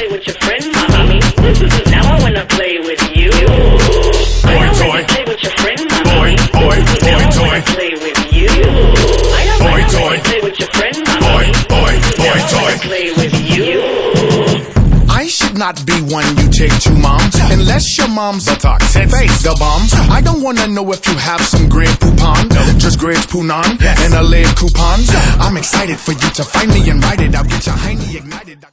play with your friend, mommy. Now I wanna play with you. I don't wanna play with your friend, mommy. Now I wanna play with you. I don't wanna play with your friend, mommy. Now I wanna play with you. I should not be one you take to, mom, unless your mom's buttocks face the bomb. I don't wanna know if you have some great poupon, just great punan and a late coupon. I'm excited for you to find me and write it. I'll get your hiney ignited.